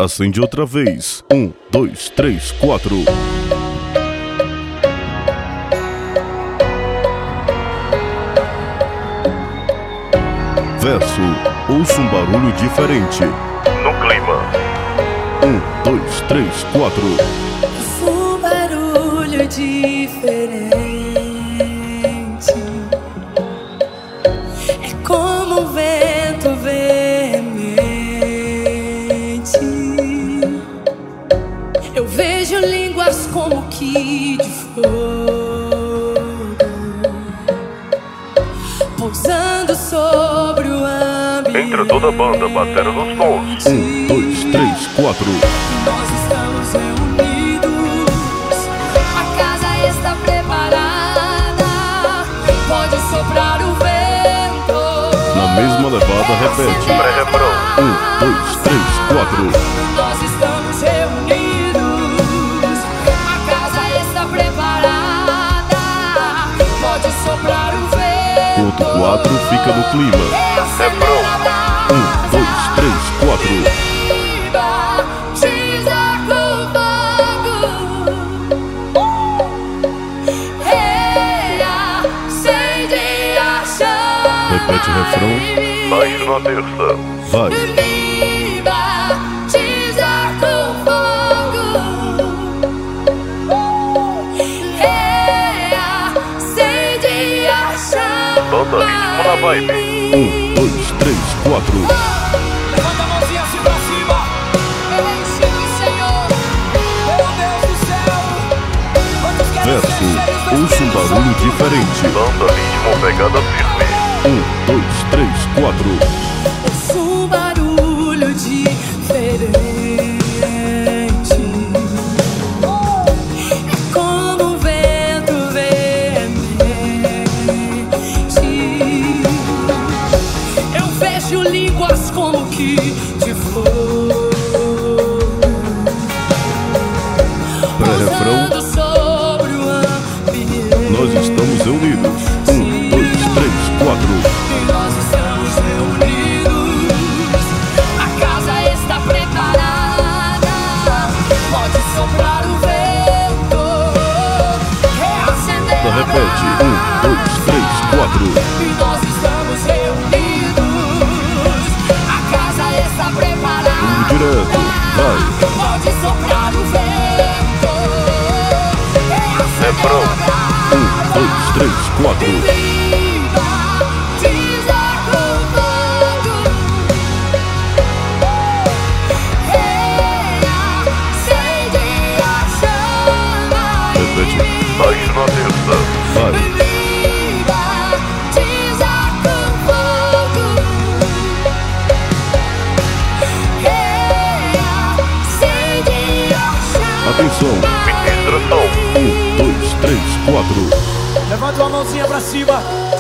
Acende outra vez. 1, 2, 3, 4. Verso. Ouça um barulho diferente. No clima. 1, 2, 3, 4. Um barulho diferente. É como um vento veemente. Eu vejo línguas como que de fogo pousando sobre o ambiente. Entra toda a banda batendo nos tons. 1, 2, 3, 4. Nós estamos reunidos, a casa está preparada, pode soprar o vento. Na mesma levada, repete. Pré-refrão. 1, 2, 3, 4. Nós estamos reunidos, a casa está preparada, pode soprar o vento. Ponto 4 fica no clima. Refrão. 1, 2, 3, 4. Repete o refrão. Baixo na terça. Vai. Banda ritmo na vibe. 1, 2, 3, 4. Levanta a mãozinha assim pra cima. Eu ensino o Senhor, meu Deus do céu. Quantos querem Verso. ser cheios do Ouça um Espírito barulho Santo? diferente. Banda ritmo pegada firme. 1, 2, 3, 4. Ouço um barulho diferente. É como um vento veemente. Eu vejo línguas como que de fogo Pré-refrão. pousando sobre o ambiente. Nós estamos reunidos. 1, 2, 3, 4. E nós estamos reunidos, a casa está preparada, pode soprar o vento, reacender a Repete. 1, 2, 3, 4. E nós estamos reunidos, a casa está preparada, Direto. Vai. pode soprar o vento, reacender Refrão. 1, 2, 3, 4. Repete. Baixo na terça. Vai. Atenção. Ministração. 1, 2, 3, 4. Levanta uma mãozinha pra cima.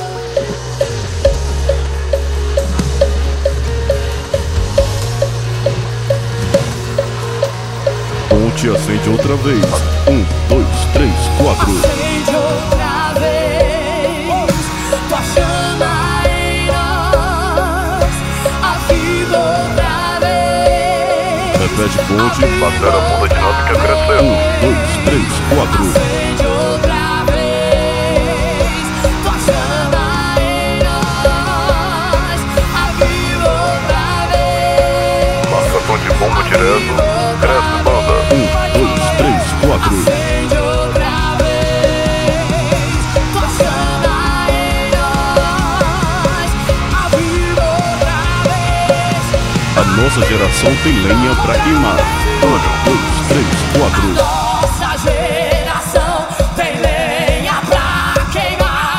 Ponte acende outra vez. 1, 2, 3, 4. Acende outra vez tua chama em nós, aviva outra vez. Repete, ponte. Bater a bunda dinâmica crescendo. 1, 2, 3, 4. Acende outra vez tua chama em nós, aviva outra vez. Marcação de bombo direto. Cresce banda. 1, 2, 3, 4. Acende outra vez tua chama em nós, aviva outra vez. A nossa geração tem lenha pra queimar. 1, 2, 3, 4. Nossa geração tem lenha pra queimar,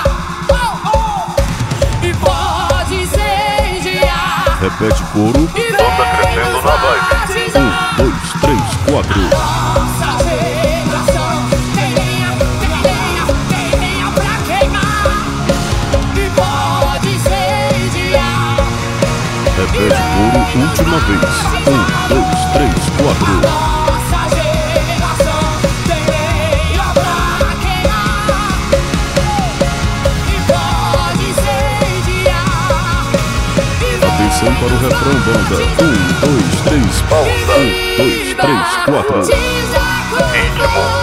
e pode incendiar. Repete, coro. Banda crescendo na vibe. 1, 2, 3, 4. Nossa geração tem lenha pra queimar, e pode incendiar. Repete, coro, última vez. 1, 2, 3, 4. Nossa geração tem lenha pra queimar, e pode incendiar. Atenção para o refrão, banda. 1, 2, 3, pausa. 1, 2, 3, 4. Ritmo.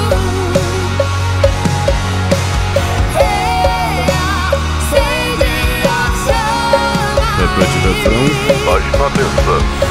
Repete o refrão. Página terça.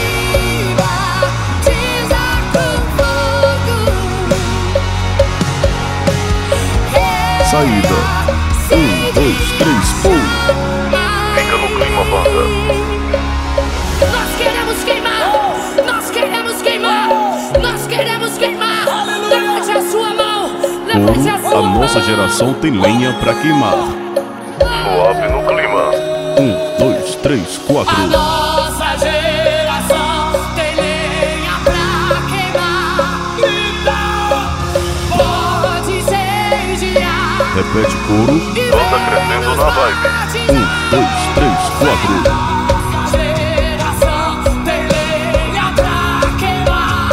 Saída. 1, 2, 3, pum. Fica no clima, banda. Nós queremos queimar, nós queremos queimar, nós queremos queimar. Levante a sua mão, levante a sua Coro, a mão. nossa geração tem lenha pra queimar. Suave no clima. 1, 2, 3, 4. A nossa geração tem lenha pra queimar. Então, pode incendiar. Repete coro. Banda crescendo na vibe. 1, 2, 3, 4. Nossa geração tem lenha pra queimar.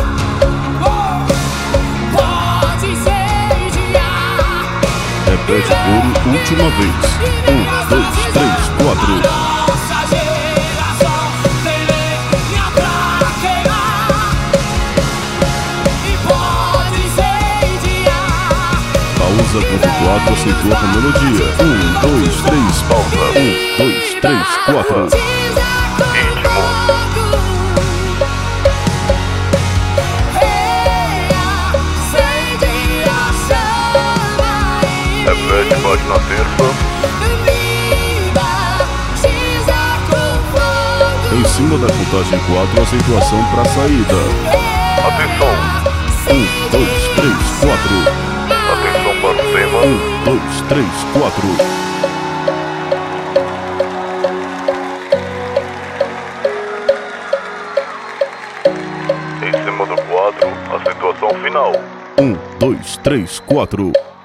Pode incendiar. Repete coro, última vez. 1, 2, 3, 4. Nossa geração tem lenha pra queimar. E pode incendiar. Pausa quando 4 aceitou a melodia. 1, 2, 3, pausa. 1, 2, 3, 4. Repete, página terça. Em cima da contagem 4, acentuação pra saída. Atenção. 1, 2, 3, 4. Atenção para o tema. 1, 2, 3, 4. Em cima do quadro, a situação final. 1, 2, 3, 4.